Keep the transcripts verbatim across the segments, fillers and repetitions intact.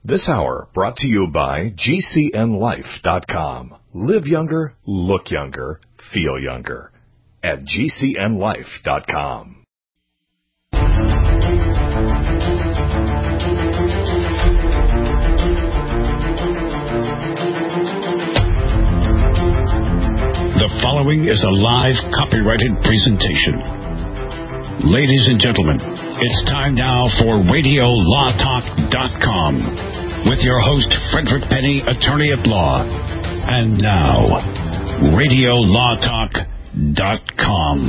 This hour brought to you by G C N life dot com. Live younger, look younger, feel younger at G C N life dot com. The following is a live copyrighted presentation. Ladies and gentlemen, it's time now for radio law talk dot com with your host, Frederick Penny, attorney at law. And now, radio law talk dot com.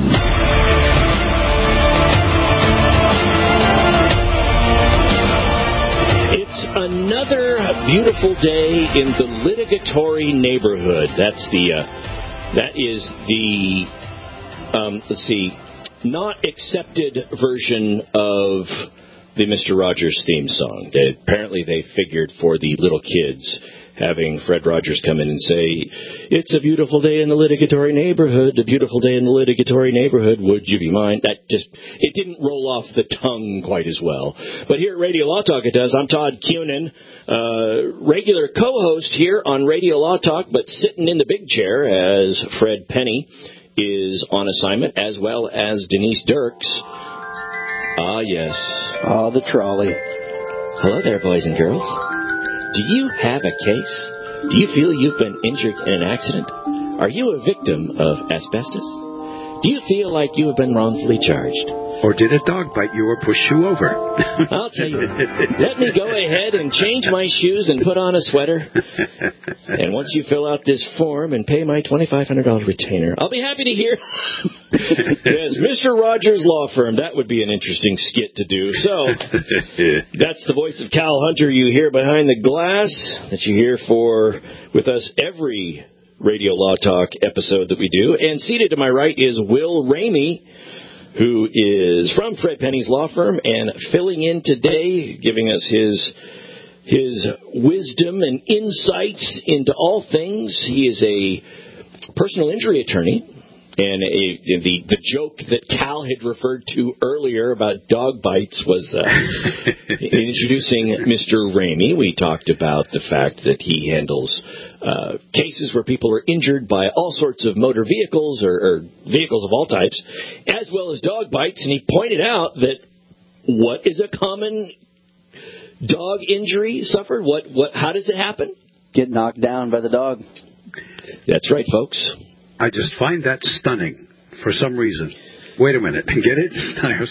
It's another beautiful day in the litigatory neighborhood. That's the, uh, that is the, um, let's see, not accepted version of the Mister Rogers theme song. They, apparently they figured for the little kids, having Fred Rogers come in and say, "It's a beautiful day in the litigatory neighborhood, a beautiful day in the litigatory neighborhood, would you be mine?" That just, it didn't roll off the tongue quite as well. But here at Radio Law Talk it does. I'm Todd Cunin, uh, regular co-host here on Radio Law Talk, but sitting in the big chair as Fred Penny is on assignment, as well as Denise Dirks. Ah, yes. Ah, the trolley. Hello there, boys and girls. Do you have a case? Do you feel you've been injured in an accident? Are you a victim of asbestos? Do you feel like you have been wrongfully charged? Or did a dog bite you or push you over? I'll tell you, let me go ahead and change my shoes and put on a sweater. And once you fill out this form and pay my twenty-five hundred dollars retainer, I'll be happy to hear. Yes, Mister Rogers Law Firm. That would be an interesting skit to do. So, that's the voice of Cal Hunter you hear behind the glass, that you hear for with us every Radio Law Talk episode that we do. And seated to my right is Will Ramey, who is from Fred Penny's law firm and filling in today, giving us his his wisdom and insights into all things. He is a personal injury attorney, and a, the the joke that Cal had referred to earlier about dog bites was uh, introducing Mister Ramey. We talked about the fact that he handles uh, cases where people are injured by all sorts of motor vehicles or, or vehicles of all types, as well as dog bites. And he pointed out that what is a common dog injury suffered? What what? How does it happen? Get knocked down by the dog. That's right, folks. I just find that stunning for some reason. Wait a minute. Get it? Stunning.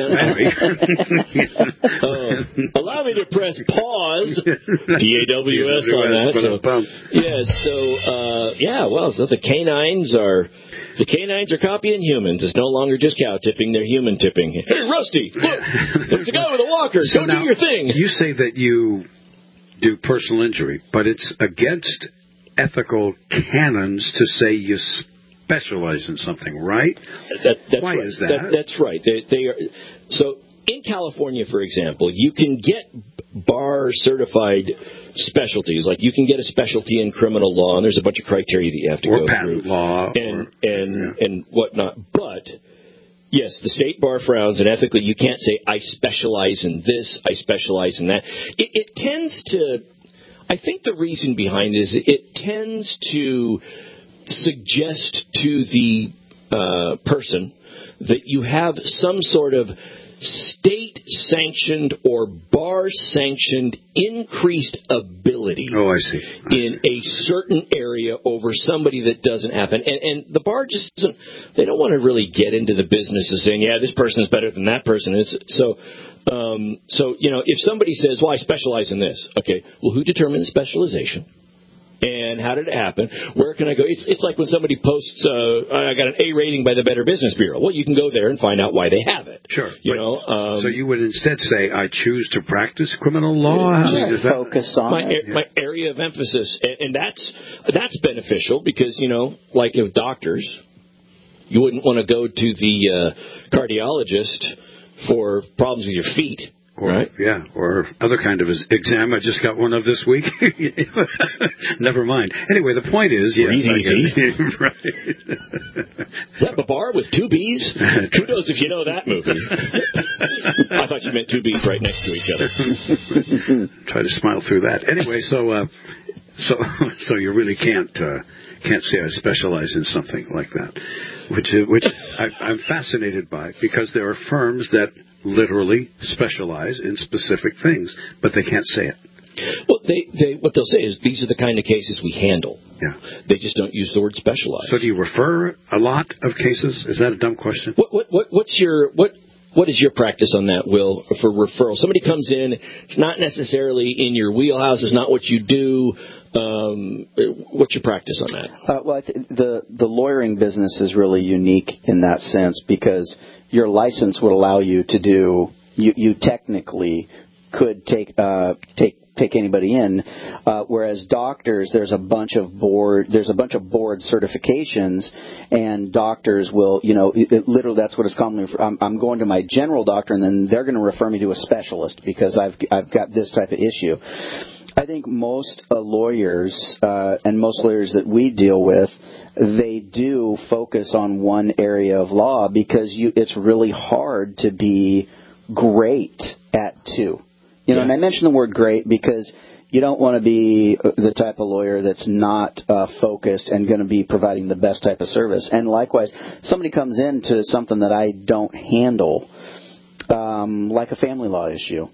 uh, allow me to press pause. P A W S on that. So, yes. So, uh, yeah. Well, so the canines are the canines are copying humans. It's no longer just cow tipping; they're human tipping. Hey, Rusty, look, there's a guy with a walker. So Go now, do your thing. You say that you do personal injury, but it's against ethical canons to say you specialize in something, right? That, that's Why right. is that? that that's right. They, they are so in California, for example, you can get bar certified specialties. Like you can get a specialty in criminal law, and there's a bunch of criteria that you have to or go patent through, law, and or, and yeah. and whatnot. But yes, the state bar frowns, and ethically, you can't say I specialize in this, I specialize in that. It, it tends to. I think the reason behind it is it tends to suggest to the uh, person that you have some sort of state-sanctioned or bar-sanctioned increased ability oh, I see. I in see. a certain area over somebody that doesn't happen. And, and the bar just doesn't, they don't want to really get into the business of saying, yeah, this person is better than that person is. So, um, so you know, if somebody says, well, I specialize in this, okay, well, who determines specialization? And how did it happen? Where can I go? It's it's like when somebody posts, uh, I got an A rating by the Better Business Bureau. Well, you can go there and find out why they have it. Sure. You know. Um, so you would instead say, I choose to practice criminal law? Yeah, Is that, focus on my, it. my area of emphasis. And, and that's that's beneficial because, you know, like if doctors, you wouldn't want to go to the uh, cardiologist for problems with your feet. Or, right? Yeah, or other kind of exam. I just got one of this week. Never mind. Anyway, the point is, yes, Breathe easy. Right. Is that the bar with two B's? Who knows if you know that movie? I thought you meant two B's right next to each other. Try to smile through that. Anyway, so uh, so so you really can't uh, can't say I specialize in something like that, which is, which I, I'm fascinated by, because there are firms that literally specialize in specific things, but they can't say it. Well, they, they what they'll say is these are the kind of cases we handle. Yeah. They just don't use the word specialized. So do you refer a lot of cases? Is that a dumb question? What what, what what's your what what is your practice on that, Will, for referral? Somebody comes in, it's not necessarily in your wheelhouse, it's not what you do. Um, what's your practice on that? Uh, well, I th- the the lawyering business is really unique in that sense, because your license would allow you to do. You, you technically could take uh, take take anybody in, uh, whereas doctors, there's a bunch of board there's a bunch of board certifications, and doctors will, you know, it, it, literally that's what it's commonly. I'm, I'm going to my general doctor, and then they're going to refer me to a specialist because I've I've got this type of issue. I think most uh, lawyers uh, and most lawyers that we deal with, they do focus on one area of law because you, it's really hard to be great at two. You know, yeah. And I mention the word great because you don't want to be the type of lawyer that's not uh, focused and going to be providing the best type of service. And likewise, somebody comes into something that I don't handle, um, like a family law issue.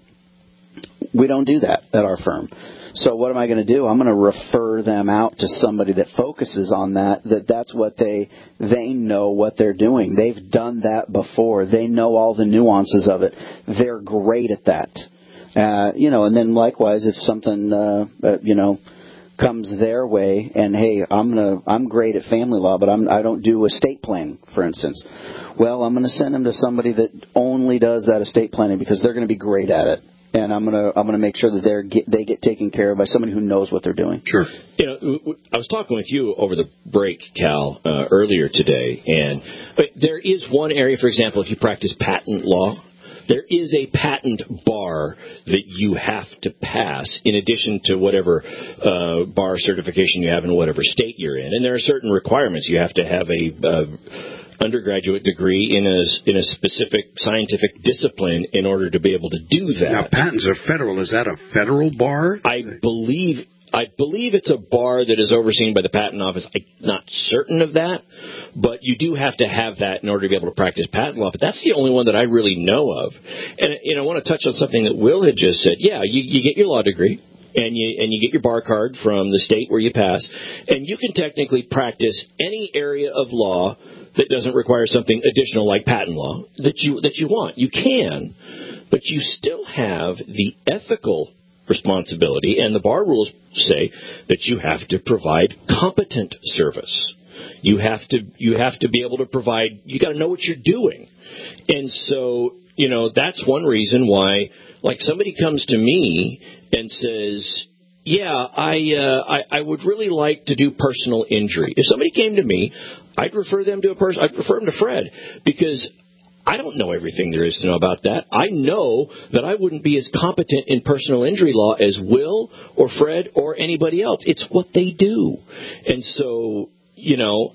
We don't do that at our firm. So what am I going to do? I'm going to refer them out to somebody that focuses on that, that that's what they, they know what they're doing. They've done that before. They know all the nuances of it. They're great at that. Uh, you know, and then likewise, if something, uh, uh, you know, comes their way and, hey, I'm gonna, I'm great at family law, but I'm, I don't do estate planning, for instance. Well, I'm going to send them to somebody that only does that estate planning because they're going to be great at it. And I'm gonna I'm gonna make sure that they get they get taken care of by somebody who knows what they're doing. Sure. You know, I was talking with you over the break, Cal, uh, earlier today, and but there is one area, for example, if you practice patent law, there is a patent bar that you have to pass in addition to whatever uh, bar certification you have in whatever state you're in, and there are certain requirements. You have to have a uh, undergraduate degree in a in a specific scientific discipline in order to be able to do that. Now, patents are federal. Is that a federal bar? I believe I believe it's a bar that is overseen by the Patent Office. I'm not certain of that, but you do have to have that in order to be able to practice patent law. But that's the only one that I really know of. And, and I want to touch on something that Will had just said. Yeah, you, you get your law degree. And you and you get your bar card from the state where you pass, and you can technically practice any area of law that doesn't require something additional like patent law that you that you want. You can, but you still have the ethical responsibility, and the bar rules say that you have to provide competent service. You have to you have to be able to provide. You got to know what you're doing, and so you know that's one reason why. Like somebody comes to me and says, yeah, I, uh, I I would really like to do personal injury. If somebody came to me, I'd refer them to a person. I'd refer them to Fred because I don't know everything there is to know about that. I know that I wouldn't be as competent in personal injury law as Will or Fred or anybody else. It's what they do. And so, you know,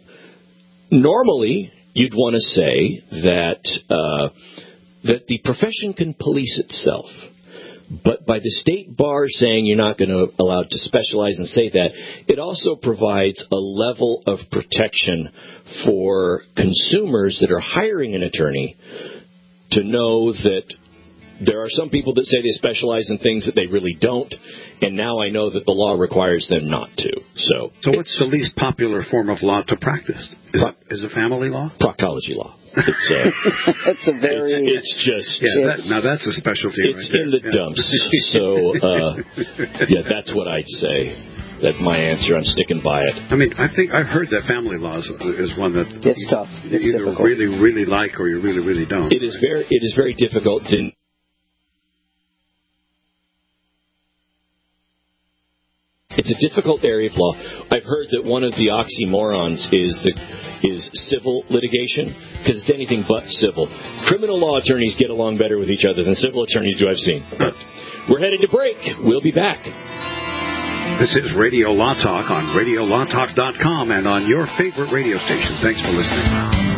normally you'd want to say that uh, that the profession can police itself. But by the state bar saying you're not going to allow it to specialize and say that, it also provides a level of protection for consumers that are hiring an attorney to know that there are some people that say they specialize in things that they really don't, and now I know that the law requires them not to. So, so what's the least popular form of law to practice? Is, pro- it, is it family law? Proctology law. It's, uh, it's a very. It's, it's just. Yeah, it's, that, now that's a specialty. It's right in the yeah. dumps. So, uh, yeah, that's what I'd say. That my answer. I'm sticking by it. I mean, I think I've heard that family law is, is one that it's you, tough. It's you either difficult. really, really like or you really, really don't. It is very. It is very difficult to. It's it's a difficult area of law. I've heard that one of the oxymorons is the is civil litigation, because it's anything but civil. Criminal law attorneys get along better with each other than civil attorneys do, I've seen. But we're headed to break. We'll be back. This is Radio Law Talk on radio law talk dot com and on your favorite radio station. Thanks for listening.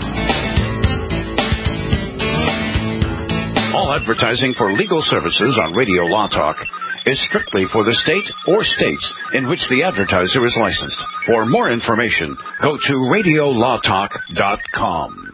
All advertising for legal services on Radio Law Talk is strictly for the state or states in which the advertiser is licensed. For more information, go to radio law talk dot com.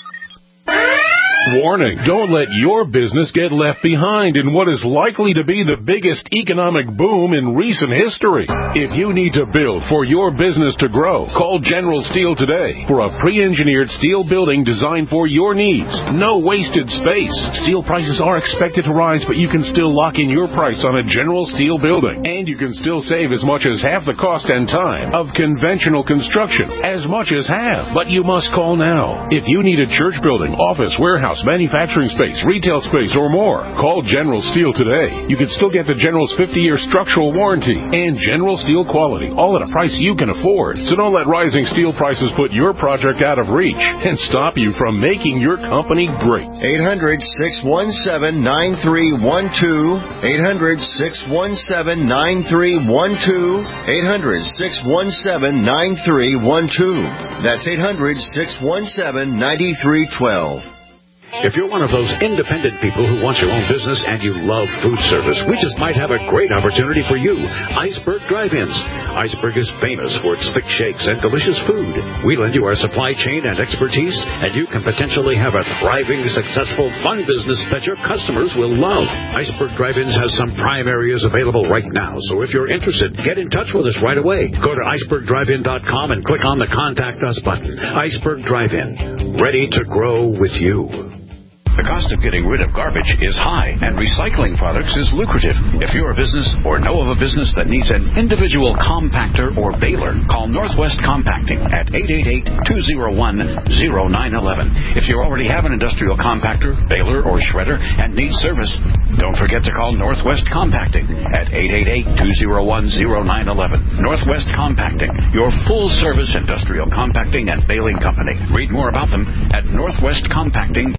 Warning, don't let your business get left behind in what is likely to be the biggest economic boom in recent history. If you need to build for your business to grow, call General Steel today for a pre-engineered steel building designed for your needs. No wasted space. Steel prices are expected to rise, but you can still lock in your price on a General Steel building. And you can still save as much as half the cost and time of conventional construction. As much as half. But you must call now. If you need a church building, office, warehouse, manufacturing space, retail space, or more, call General Steel today. You can still get the General's fifty-year structural warranty and General Steel quality, all at a price you can afford. So don't let rising steel prices put your project out of reach and stop you from making your company great. eight hundred, six one seven, nine three one two. eight hundred, six one seven, nine three one two. eight hundred, six one seven, nine three one two. That's eight hundred, six one seven, nine three one two. If you're one of those independent people who wants your own business and you love food service, we just might have a great opportunity for you. Iceberg Drive-Ins. Iceberg is famous for its thick shakes and delicious food. We lend you our supply chain and expertise, and you can potentially have a thriving, successful, fun business that your customers will love. Iceberg Drive-Ins has some prime areas available right now, so if you're interested, get in touch with us right away. Go to iceberg drive in dot com and click on the Contact Us button. Iceberg Drive-In, ready to grow with you. The cost of getting rid of garbage is high, and recycling products is lucrative. If you're a business or know of a business that needs an individual compactor or baler, call Northwest Compacting at eight eight eight, two oh one, oh nine one one. If you already have an industrial compactor, baler, or shredder and need service, don't forget to call Northwest Compacting at eight eight eight, two oh one, oh nine one one. Northwest Compacting, your full-service industrial compacting and baling company. Read more about them at northwest compacting.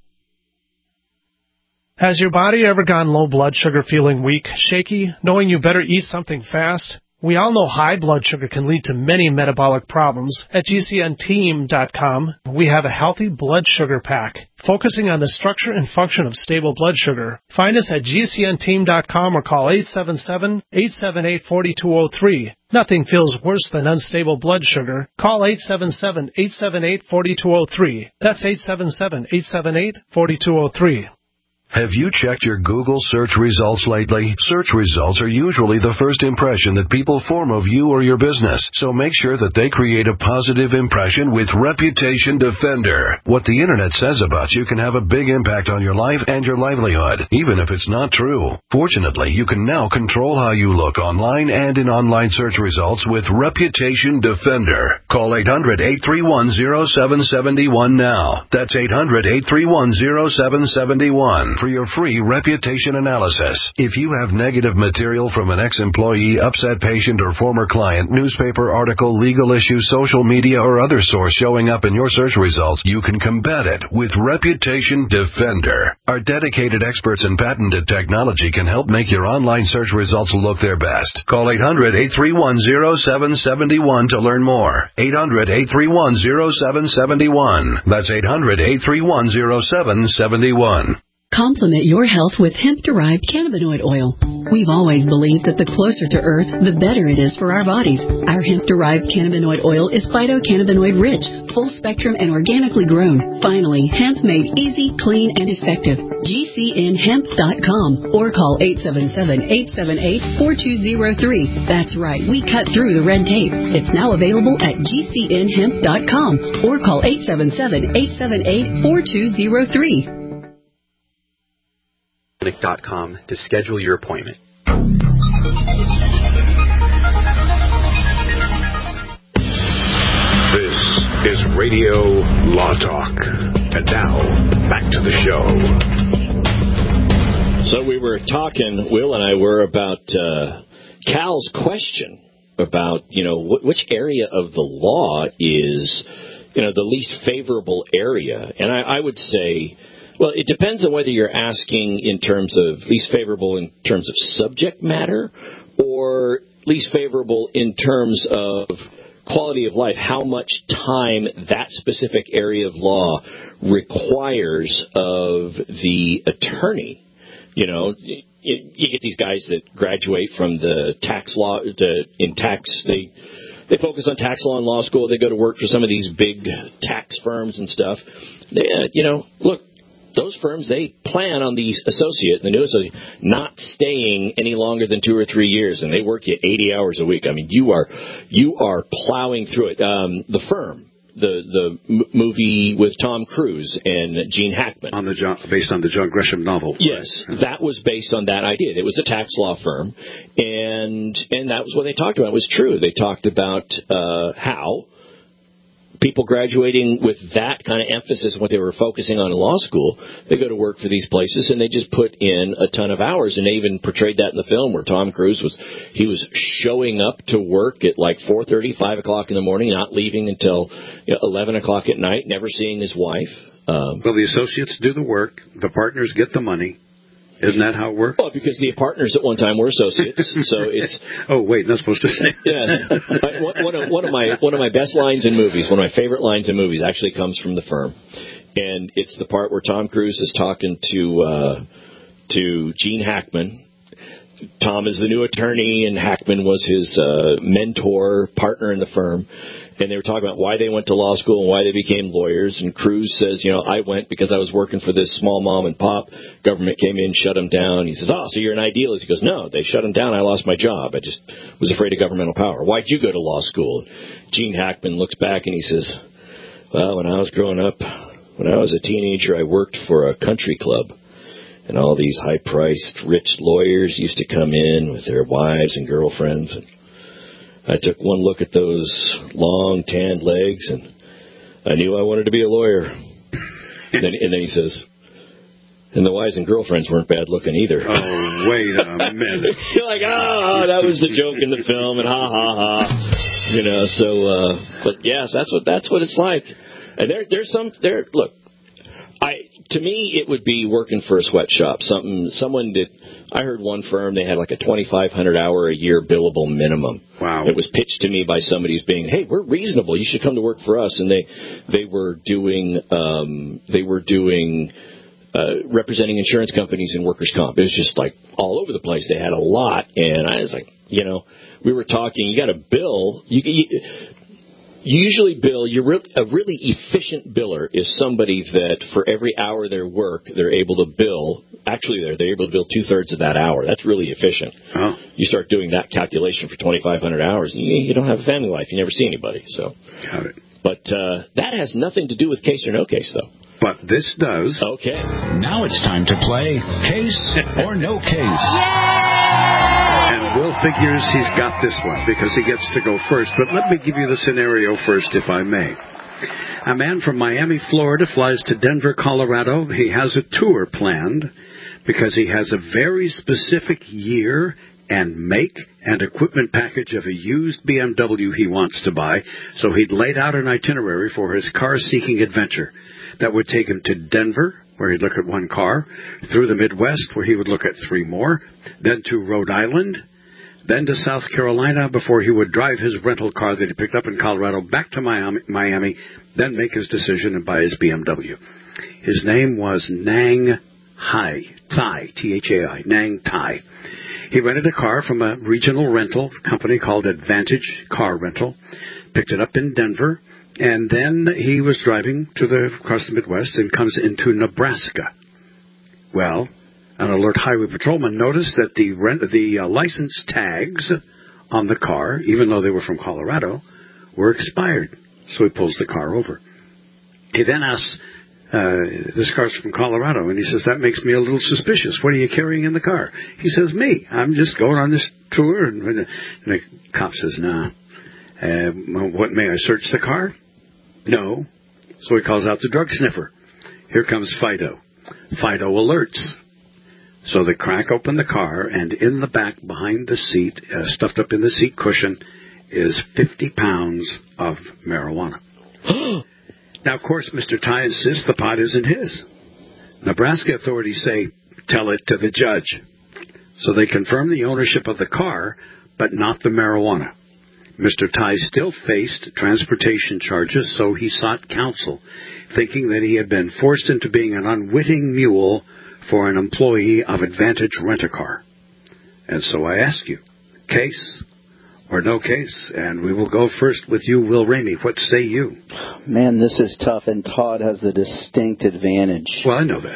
Has your body ever gone low blood sugar, feeling weak, shaky, knowing you better eat something fast? We all know high blood sugar can lead to many metabolic problems. At G C N team dot com, we have a healthy blood sugar pack, focusing on the structure and function of stable blood sugar. Find us at G C N team dot com or call eight seven seven, eight seven eight, four two zero three. Nothing feels worse than unstable blood sugar. Call eight seven seven, eight seven eight, four two zero three. That's eight seven seven, eight seven eight, four two zero three. Have you checked your Google search results lately? Search results are usually the first impression that people form of you or your business, so make sure that they create a positive impression with Reputation Defender. What the Internet says about you can have a big impact on your life and your livelihood, even if it's not true. Fortunately, you can now control how you look online and in online search results with Reputation Defender. Call eight hundred, eight three one, oh seven seven one now. That's eight hundred, eight three one, oh seven seven one. For your free reputation analysis. If you have negative material from an ex-employee, upset patient, or former client, newspaper article, legal issue, social media, or other source showing up in your search results, you can combat it with Reputation Defender. Our dedicated experts in patented technology can help make your online search results look their best. Call eight hundred, eight three one, oh seven seven one to learn more. eight hundred, eight three one, oh seven seven one. That's eight hundred, eight three one, oh seven seven one. Complement your health with hemp-derived cannabinoid oil. We've always believed that the closer to Earth, the better it is for our bodies. Our hemp-derived cannabinoid oil is phytocannabinoid-rich, full-spectrum, and organically grown. Finally, hemp made easy, clean, and effective. G C N hemp dot com or call eight seven seven, eight seven eight, four two zero three. That's right, we cut through the red tape. It's now available at G C N hemp dot com or call eight seven seven, eight seven eight, four two zero three. clinic dot com to schedule your appointment. This is Radio Law Talk. And now, back to the show. So we were talking, Will and I were, about uh, Cal's question about, you know, wh- which area of the law is, you know, the least favorable area. And I, I would say, well, it depends on whether you're asking in terms of least favorable in terms of subject matter or least favorable in terms of quality of life, how much time that specific area of law requires of the attorney. You know, you, you get these guys that graduate from the tax law, to, in tax, they they focus on tax law in law school. They go to work for some of these big tax firms and stuff. They, uh, you know, look, those firms, they plan on the associate, the new associate, not staying any longer than two or three years, and they work you eighty hours a week. I mean, you are you are plowing through it. Um, the Firm, the the m- movie with Tom Cruise and Gene Hackman, on the John, based on the John Grisham novel. Yes, right. That was based on that idea. It was a tax law firm, and and that was what they talked about. It was true. They talked about uh, how people graduating with that kind of emphasis, what they were focusing on in law school, they go to work for these places and they just put in a ton of hours. And they even portrayed that in the film where Tom Cruise was, he was showing up to work at like four thirty, five o'clock in the morning, not leaving until you know, eleven o'clock at night, never seeing his wife. Um, well, the associates do the work, the partners get the money. Isn't that how it works? Well, because the partners at one time were associates, so it's. Oh wait, not supposed to say. Yes, one, one, of, one of my one of my best lines in movies, one of my favorite lines in movies, actually comes from The Firm, and it's the part where Tom Cruise is talking to uh, to Gene Hackman. Tom is the new attorney, and Hackman was his uh, mentor, partner in the firm. And they were talking about why they went to law school and why they became lawyers. And Cruise says, you know, I went because I was working for this small mom and pop. Government came in, shut him down. He says, oh, so you're an idealist. He goes, no, they shut him down. I lost my job. I just was afraid of governmental power. Why'd you go to law school? Gene Hackman looks back and he says, well, when I was growing up, when I was a teenager, I worked for a country club. And all these high-priced, rich lawyers used to come in with their wives and girlfriends. And I took one look at those long, tanned legs, and I knew I wanted to be a lawyer. And then, and then he says, and the wives and girlfriends weren't bad looking either. Oh, wait a minute. You're like, ah, oh, that was the joke in the film, and ha, ha, ha. You know, so, uh, but yes, that's what that's what it's like. And there, there's some, there, look, I, to me, it would be working for a sweatshop. Something, someone that I heard one firm, they had like a twenty-five hundred hour a year billable minimum. Wow. It was pitched to me by somebody who's being, hey, we're reasonable. You should come to work for us. And they, they were doing, um, they were doing, uh, representing insurance companies and workers' comp. It was just like all over the place. They had a lot. And I was like, you know, we were talking, you got a bill, you, you You usually bill, you're re- a really efficient biller is somebody that for every hour they work, they're able to bill, actually they're, they're able to bill two-thirds of that hour. That's really efficient. Oh. You start doing that calculation for twenty-five hundred hours, and you, you don't have a family life. You never see anybody. So, Got it. But uh, that has nothing to do with case or no case, though. But this does. Okay. Now it's time to play Case or No Case. And Will figures he's got this one because he gets to go first. But let me give you the scenario first, if I may. A man from Miami, Florida, flies to Denver, Colorado. He has a tour planned because he has a very specific year and make and equipment package of a used B M W he wants to buy. So he'd laid out an itinerary for his car-seeking adventure that would take him to Denver, where he'd look at one car, through the Midwest, where he would look at three more, then to Rhode Island, then to South Carolina, before he would drive his rental car that he picked up in Colorado back to Miami, Miami, then make his decision and buy his B M W. His name was Nang Hai, Thai, T H A I, Nang Thai. He rented a car from a regional rental company called Advantage Car Rental, picked it up in Denver, and then he was driving to the across the Midwest and comes into Nebraska. Well, an alert highway patrolman noticed that the rent, the uh, license tags on the car, even though they were from Colorado, were expired. So he pulls the car over. He then asks, uh, this car's from Colorado, and he says, that makes me a little suspicious. What are you carrying in the car? He says, me. I'm just going on this tour. And, and the cop says, nah. Uh, what, may I search the car? No. So he calls out the drug sniffer. Here comes Fido. Fido alerts. So they crack open the car, and in the back, behind the seat, uh, stuffed up in the seat cushion, is fifty pounds of marijuana. Now, of course, Mister Ty insists the pot isn't his. Nebraska authorities say, tell it to the judge. So they confirm the ownership of the car, but not the marijuana. Mister Ty still faced transportation charges, so he sought counsel, thinking that he had been forced into being an unwitting mule for an employee of Advantage Rent-A-Car. And so I ask you, case or no case? And we will go first with you, Will Ramey. What say you? Man, this is tough, and Todd has the distinct advantage. Well, I know that.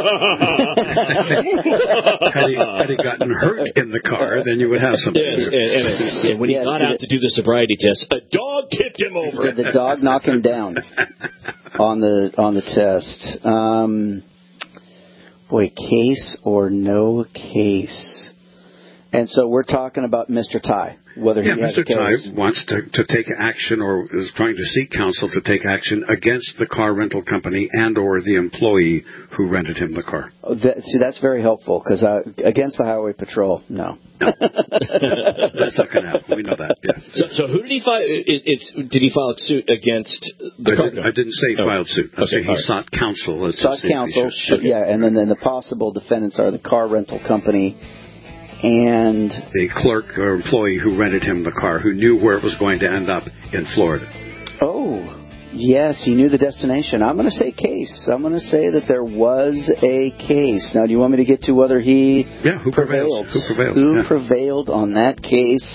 had, he, had he gotten hurt in the car, then you would have something. Yes, and, and, and when yes, he got out to do the sobriety test, a dog tipped him over. Did the dog knock him down on the on the test? Um, boy, case or no case? And so we're talking about Mister Ty, whether yeah, he has Mister a case. Ty wants to, to take action or is trying to seek counsel to take action against the car rental company and or the employee who rented him the car. Oh, that, see, that's very helpful, because uh, against the highway patrol, no. No. That's not going to happen. We know that, yeah. So, so who did he file? It, it's, did he file suit against the I, car did, I didn't say oh. filed suit. I okay, said he right. sought counsel. Sought counsel, okay. Yeah, and then, then the possible defendants are the car rental company and the clerk or employee who rented him the car, who knew where it was going to end up in Florida. Oh, yes, he knew the destination. I'm going to say case. I'm going to say that there was a case. Now, do you want me to get to whether he yeah, who prevailed? prevails? Who prevailed? Who yeah. prevailed on that case?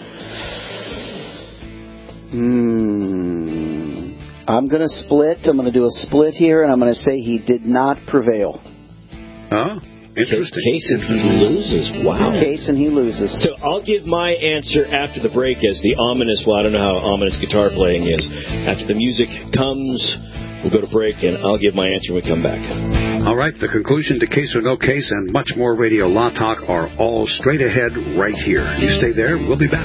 Hmm. I'm going to split. I'm going to do a split here, and I'm going to say he did not prevail. Oh. Interesting. Case and he loses. Wow. Case and he loses. So I'll give my answer after the break as the ominous, well, I don't know how ominous guitar playing is. After the music comes, we'll go to break, and I'll give my answer when we come back. All right. The conclusion to Case or No Case and much more Radio Law Talk are all straight ahead right here. You stay there. We'll be back.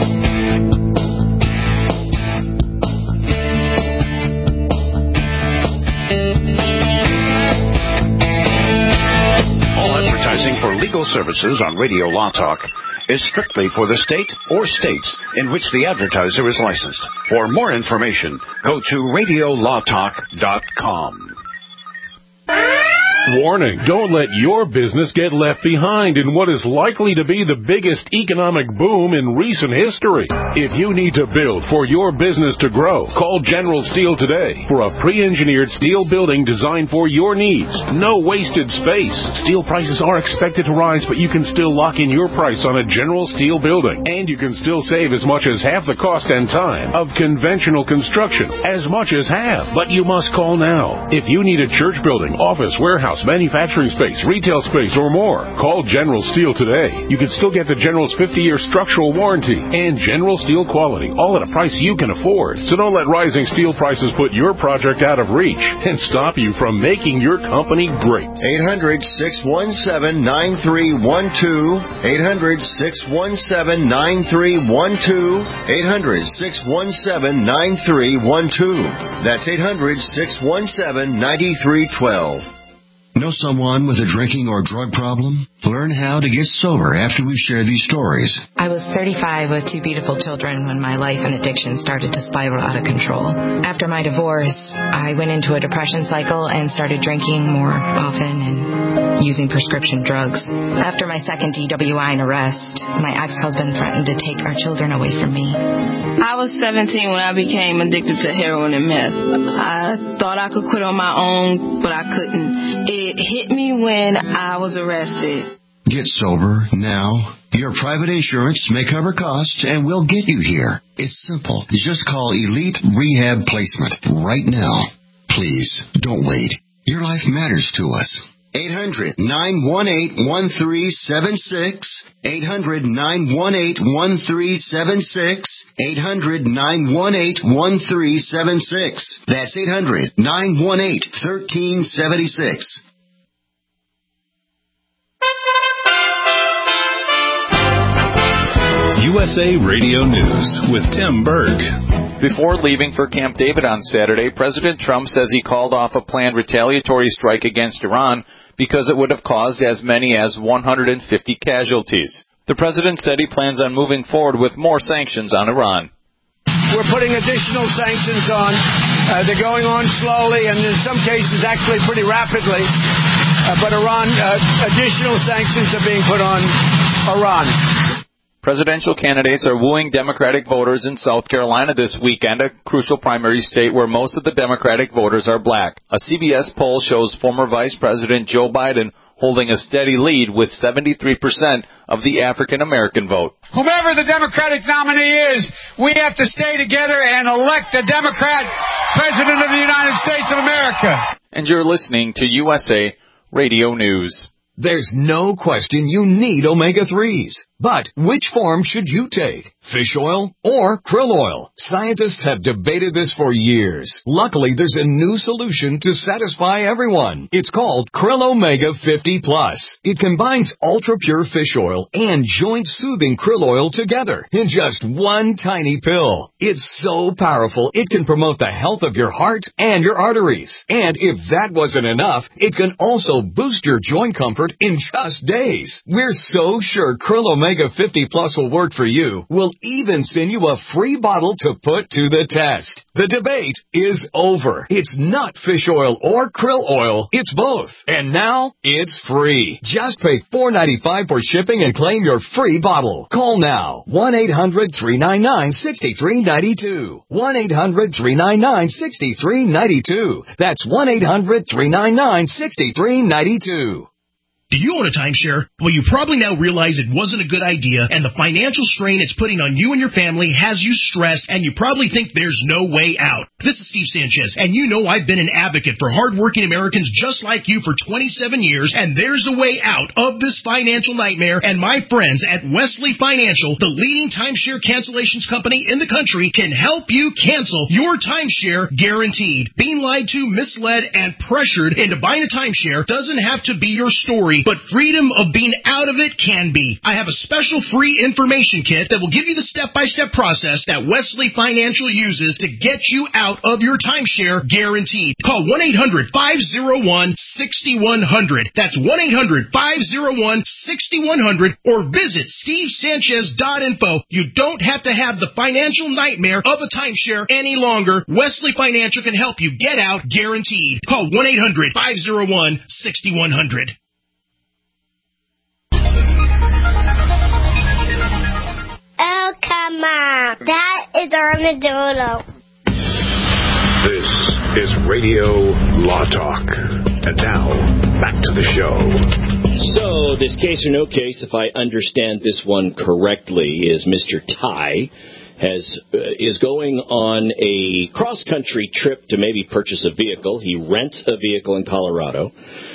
For legal services on Radio Law Talk is strictly for the state or states in which the advertiser is licensed. For more information, go to radio law talk dot com. Warning, don't let your business get left behind in what is likely to be the biggest economic boom in recent history. If you need to build for your business to grow, call General Steel today for a pre-engineered steel building designed for your needs. No wasted space. Steel prices are expected to rise, but you can still lock in your price on a General Steel building. And you can still save as much as half the cost and time of conventional construction. As much as half. But you must call now. If you need a church building, office, warehouse, manufacturing space, retail space, or more, call General Steel today. You can still get the General's fifty-year structural warranty and General Steel quality, all at a price you can afford. So don't let rising steel prices put your project out of reach and stop you from making your company great. eight hundred, six one seven, nine three one two. eight hundred, six one seven, nine three one two. eight hundred, six one seven, nine three one two. That's eight hundred, six one seven, nine three one two. Know someone with a drinking or drug problem? Learn how to get sober after we share these stories. I was thirty-five with two beautiful children when my life and addiction started to spiral out of control. After my divorce, I went into a depression cycle and started drinking more often and using prescription drugs. After my second D W I and arrest, my ex-husband threatened to take our children away from me. I was seventeen when I became addicted to heroin and meth. I thought I could quit on my own, but I couldn't. It hit me when I was arrested. Get sober now. Your private insurance may cover costs and we'll get you here. It's simple. Just call Elite Rehab Placement right now. Please, don't wait. Your life matters to us. eight hundred, nine one eight, one three seven six. eight hundred, nine one eight, one three seven six. eight hundred, nine one eight, one three seven six. That's eight hundred, nine one eight, one three seven six. U S A Radio News with Tim Berg. Before leaving for Camp David on Saturday, President Trump says he called off a planned retaliatory strike against Iran because it would have caused as many as one hundred fifty casualties. The president said he plans on moving forward with more sanctions on Iran. We're putting additional sanctions on. Uh, they're going on slowly and in some cases actually pretty rapidly. Uh, but Iran, uh, additional sanctions are being put on Iran. Presidential candidates are wooing Democratic voters in South Carolina this weekend, a crucial primary state where most of the Democratic voters are black. A C B S poll shows former Vice President Joe Biden holding a steady lead with seventy-three percent of the African-American vote. Whomever the Democratic nominee is, we have to stay together and elect a Democrat President of the United States of America. And you're listening to U S A Radio News. There's no question you need omega threes. But which form should you take? Fish oil or krill oil? Scientists have debated this for years. Luckily, there's a new solution to satisfy everyone. It's called Krill Omega fifty plus. It combines ultra-pure fish oil and joint-soothing krill oil together in just one tiny pill. It's so powerful, it can promote the health of your heart and your arteries. And if that wasn't enough, it can also boost your joint comfort in just days. We're so sure Krill Omega fifty plus will work for you. We'll even send you a free bottle to put to the test. The debate is over. It's not fish oil or krill oil. It's both. And now it's free. Just pay four dollars and ninety-five cents for shipping and claim your free bottle. Call now. one eight hundred three nine nine six three nine two. one eight hundred three nine nine six three nine two. That's one eight hundred three nine nine six three nine two. Do you own a timeshare? Well, you probably now realize it wasn't a good idea, and the financial strain it's putting on you and your family has you stressed, and you probably think there's no way out. This is Steve Sanchez, and you know I've been an advocate for hardworking Americans just like you for twenty-seven years, and there's a way out of this financial nightmare, and my friends at Wesley Financial, the leading timeshare cancellations company in the country, can help you cancel your timeshare guaranteed. Being lied to, misled, and pressured into buying a timeshare doesn't have to be your story, but freedom of being out of it can be. I have a special free information kit that will give you the step-by-step process that Wesley Financial uses to get you out of your timeshare guaranteed. Call one eight hundred five oh one six one zero zero. That's one eight hundred five oh one six one zero zero, or visit steve sanchez dot info. You don't have to have the financial nightmare of a timeshare any longer. Wesley Financial can help you get out guaranteed. Call one eight hundred five oh one six one zero zero. Oh, come on. That is Armadillo. This is Radio Law Talk. And now, back to the show. So, this case or no case, if I understand this one correctly, is Mister Ty has uh, is going on a cross-country trip to maybe purchase a vehicle. He rents a vehicle in Colorado.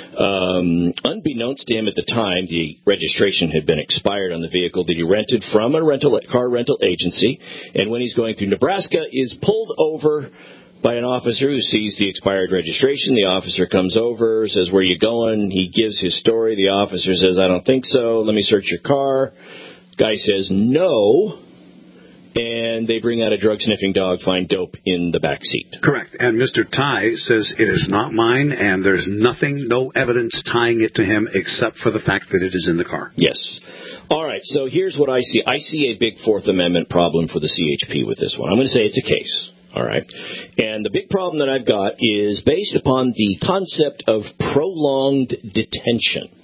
Um, unbeknownst to him at the time, the registration had been expired on the vehicle that he rented from a rental car rental agency. And when he's going through Nebraska, is pulled over by an officer who sees the expired registration. The officer comes over, says, "Where you going?" He gives his story. The officer says, "I don't think so. Let me search your car." Guy says, "No." And they bring out a drug-sniffing dog, find dope in the back seat. Correct. And Mister Ty says it is not mine, and there's nothing, no evidence tying it to him except for the fact that it is in the car. Yes. All right, so here's what I see. I see a big Fourth Amendment problem for the C H P with this one. I'm going to say it's a case. All right. And the big problem that I've got is based upon the concept of prolonged detention.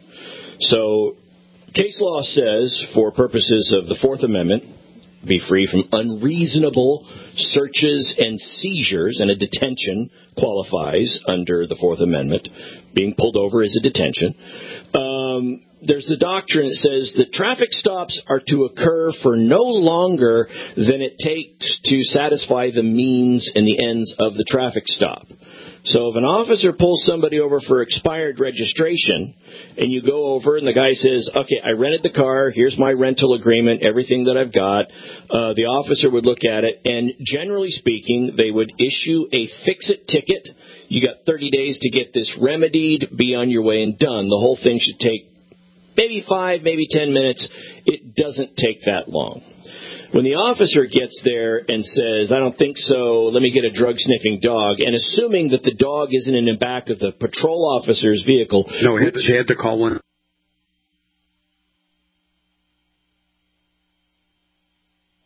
So case law says, for purposes of the Fourth Amendment, be free from unreasonable searches and seizures, and a detention qualifies under the Fourth Amendment. Being pulled over is a detention. Um, there's the doctrine that says that traffic stops are to occur for no longer than it takes to satisfy the means and the ends of the traffic stop. So if an officer pulls somebody over for expired registration, and you go over and the guy says, "Okay, I rented the car, here's my rental agreement, everything that I've got," uh, the officer would look at it, and generally speaking, they would issue a fix-it ticket. You got thirty days to get this remedied, be on your way and done. The whole thing should take maybe five, maybe ten minutes. It doesn't take that long. When the officer gets there and says, "I don't think so, let me get a drug-sniffing dog," and assuming that the dog isn't in the back of the patrol officer's vehicle. No, he had to, he had to call one.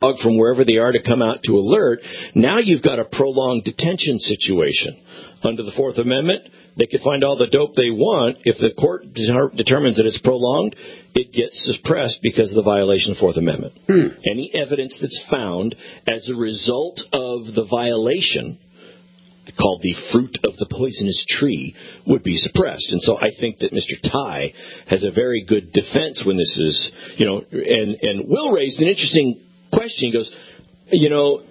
dog from wherever they are to come out to alert. Now you've got a prolonged detention situation. Under the Fourth Amendment, they could find all the dope they want. If the court de- determines that it's prolonged, it gets suppressed because of the violation of the Fourth Amendment. Hmm. Any evidence that's found as a result of the violation, called the fruit of the poisonous tree, would be suppressed. And so I think that Mister Ty has a very good defense when this is, you know, and, and Will raised an interesting question. He goes, you know,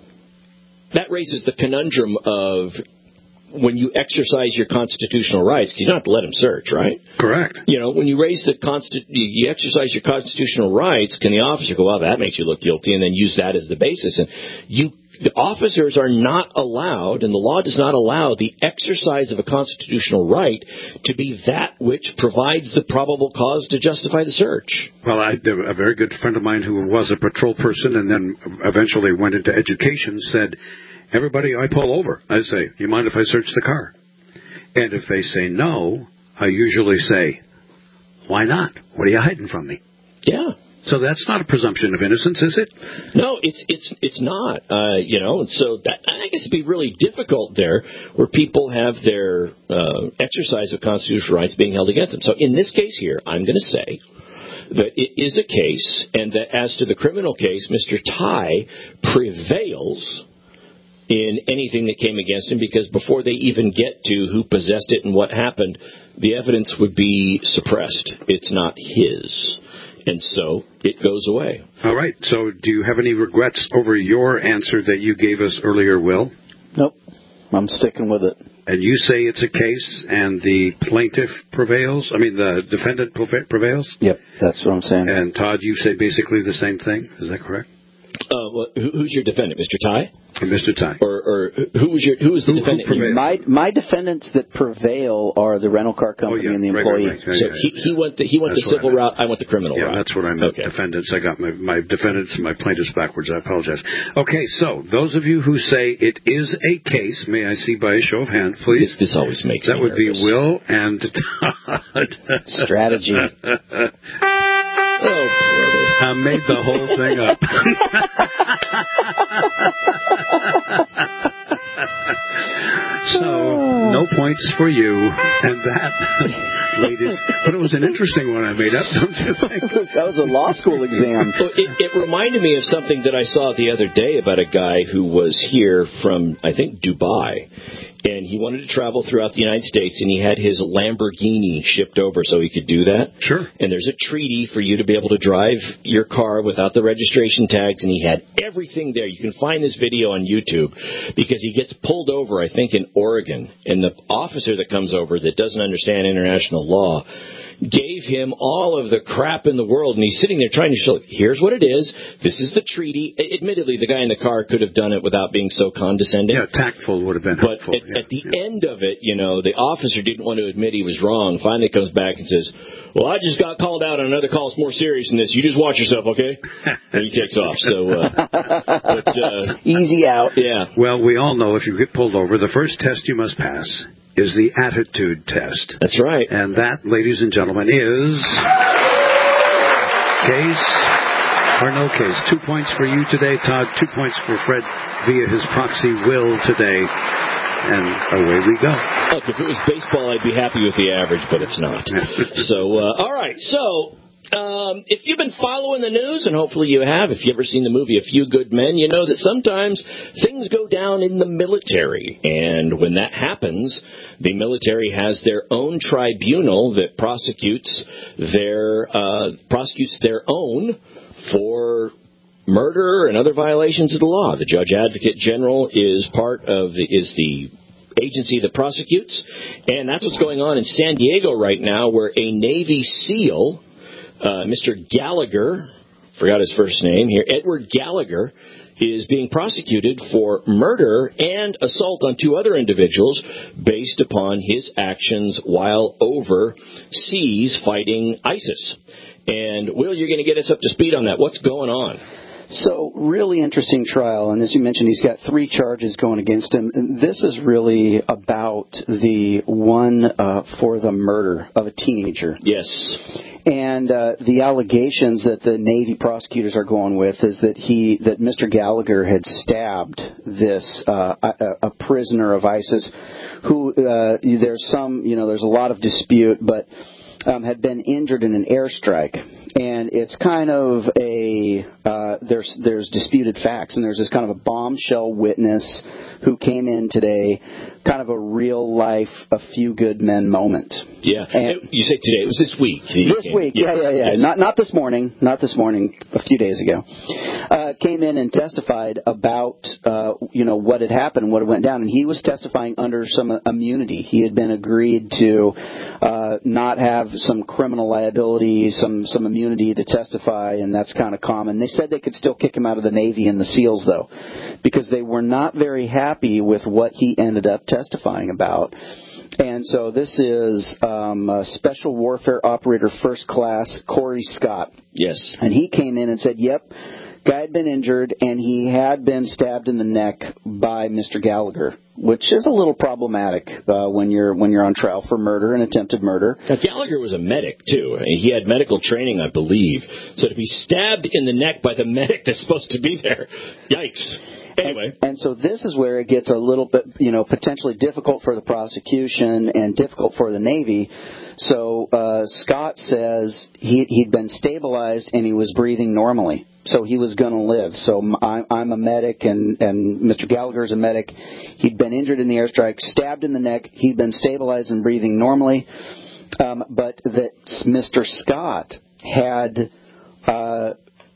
that raises the conundrum of when you exercise your constitutional rights, because you don't have to let them search, right? Correct. You know, when you raise the consti- you exercise your constitutional rights, can the officer go, well, that makes you look guilty, and then use that as the basis? And you, the officers are not allowed, and the law does not allow the exercise of a constitutional right to be that which provides the probable cause to justify the search. Well, I, a very good friend of mine who was a patrol person and then eventually went into education said, everybody I pull over, I say, you mind if I search the car? And if they say no, I usually say, why not? What are you hiding from me? Yeah. So that's not a presumption of innocence, is it? No, it's it's it's not. Uh, you know, and so that, I guess it'd be really difficult there where people have their uh, exercise of constitutional rights being held against them. So in this case here, I'm going to say that it is a case, and that as to the criminal case, Mister Ty prevails in anything that came against him, because before they even get to who possessed it and what happened, the evidence would be suppressed. It's not his. And so it goes away. All right. So do you have any regrets over your answer that you gave us earlier, Will? Nope. I'm sticking with it. And you say it's a case and the plaintiff prevails? I mean, the defendant prevails? Yep, that's what I'm saying. And Todd, you say basically the same thing. Is that correct? Uh, well, who's your defendant, Mister Ty? Mister Ty. Or, or who was your who was the who, defendant? Who my my defendants that prevail are the rental car company oh, yeah. and the right, employee. Right, right, right, so right, he he went the, he went the civil route. I went the criminal yeah, route. Yeah, that's what I meant. Okay. Defendants. I got my my defendants and my plaintiffs backwards. I apologize. Okay, so those of you who say it is a case, may I see by a show of hands, please? This, this always makes that me would nervous. be Will and Todd. Strategy. Oh, brother. I made the whole thing up. So, no points for you. And that, ladies, but it was an interesting one I made up, don't you think? That was a law school exam. Well, it, it reminded me of something that I saw the other day about a guy who was here from, I think, Dubai. And he wanted to travel throughout the United States, and he had his Lamborghini shipped over so he could do that. Sure. And there's a treaty for you to be able to drive your car without the registration tags, and he had everything there. You can find this video on YouTube, because he gets pulled over, I think, in Oregon, and the officer that comes over that doesn't understand international law gave him all of the crap in the world, and he's sitting there trying to show, here's what it is, this is the treaty. Admittedly, the guy in the car could have done it without being so condescending. Yeah, tactful would have been but helpful. But yeah, at the yeah. end of it, you know, the officer didn't want to admit he was wrong. Finally comes back and says, well, I just got called out on another call. It's more serious than this. You just watch yourself, okay? And he takes off. So, uh, but, uh, easy out. Yeah. Well, we all know if you get pulled over, the first test you must pass is the attitude test. That's right. And that, ladies and gentlemen, is case or no case. Two points for you today, Todd. Two points for Fred via his proxy Will today. And away we go. Look, if it was baseball, I'd be happy with the average, but it's not. So, uh, all right. So, Um, if you've been following the news, and hopefully you have, if you've ever seen the movie A Few Good Men, you know that sometimes things go down in the military. And when that happens, the military has their own tribunal that prosecutes their uh, prosecutes their own for murder and other violations of the law. The Judge Advocate General is part of the, is the agency that prosecutes, and that's what's going on in San Diego right now, where a Navy SEAL, Uh, Mister Gallagher, forgot his first name here, Edward Gallagher, is being prosecuted for murder and assault on two other individuals based upon his actions while overseas fighting ISIS. And, Will, you're going to get us up to speed on that. What's going on? So, really interesting trial, and as you mentioned, he's got three charges going against him. And this is really about the one uh, for the murder of a teenager. Yes. And uh, the allegations that the Navy prosecutors are going with is that he, that Mister Gallagher had stabbed this uh, a, a prisoner of ISIS, who uh, there's some, you know, there's a lot of dispute, but um, had been injured in an airstrike. And it's kind of a, uh, there's there's disputed facts, and there's this kind of a bombshell witness who came in today, kind of a real life, a few good men moment. Yeah. And you say today, it was this week. This came. week, yeah, yeah, yeah. Yes. Not not this morning, not this morning, a few days ago. Uh, came in and testified about, uh, you know, what had happened, what had went down, and he was testifying under some immunity. He had been agreed to uh, not have some criminal liability, some, some immunity to testify, and that's kind of common. They said they could still kick him out of the Navy and the SEALs, though, because they were not very happy with what he ended up testifying about. And so this is um, a Special Warfare Operator First Class Corey Scott. Yes. And he came in and said, yep, guy had been injured, and he had been stabbed in the neck by Mister Gallagher, which is a little problematic uh, when you're when you're on trial for murder and attempted murder. Now, Gallagher was a medic, too. He had medical training, I believe. So to be stabbed in the neck by the medic that's supposed to be there, yikes. Anyway. And, and so this is where it gets a little bit, you know, potentially difficult for the prosecution and difficult for the Navy. So uh, Scott says he, he'd been stabilized and he was breathing normally. So he was going to live. So I'm, I'm a medic, and, and Mister Gallagher's a medic. He'd been injured in the airstrike, stabbed in the neck. He'd been stabilized and breathing normally. Um, but that Mister Scott had uh,